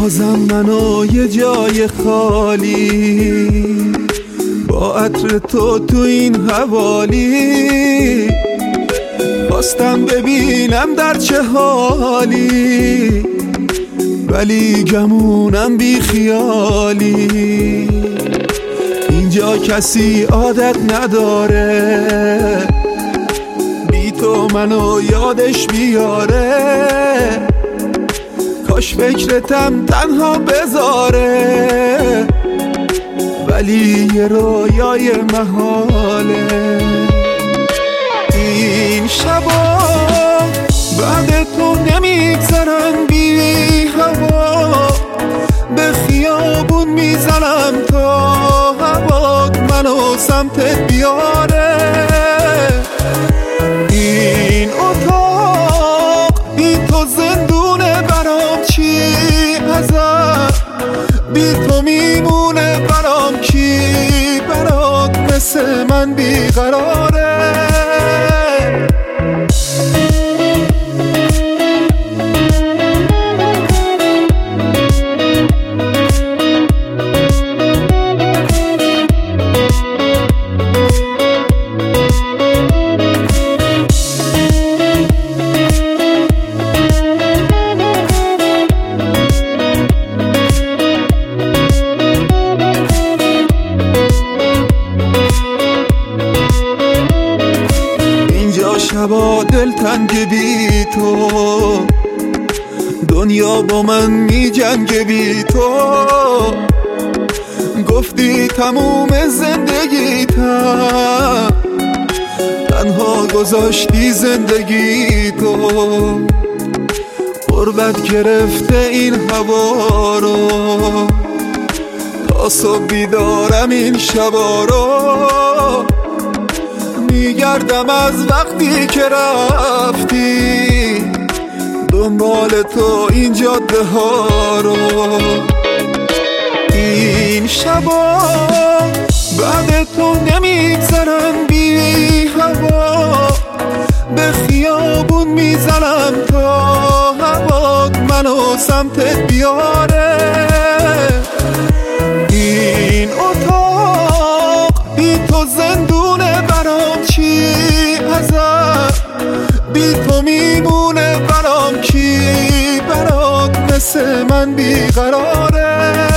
بازم منو یه جای خالی با عطر تو این حوالی خواستم ببینم در چه حالی ولی گمونم بی خیالی اینجا کسی عادت نداره بی تو منو یادش بیاره کاش فکرتم تنها بذاره ولی یه رویای محاله این شبا بعد تو نمیگذرم بی هوا به خیابون میزنم تا هوات منو سمتت بیاره این اتاق بی تو زندونه برام چی ازم بی تو میمونه برام کی برات مثل من بیقراره شبا دلتنگ بی تو دنیا با من می جنگه بی تو گفتی تموم زندگیتم تنها گذاشتی زندگی تو غربت گرفته این هوا رو تا صبح بیدارم این شبا رو میگردم از وقتی که رفتی دنبال تو این جاده ها رو این شبا بعد تو نمیگذرم بی هوا به خیابون میزنم تا هوات منو سمتت بیاره این اتاق بی تو زندونه برام چی ازم بی تو میمونه برام کی برات مثل من بیقراره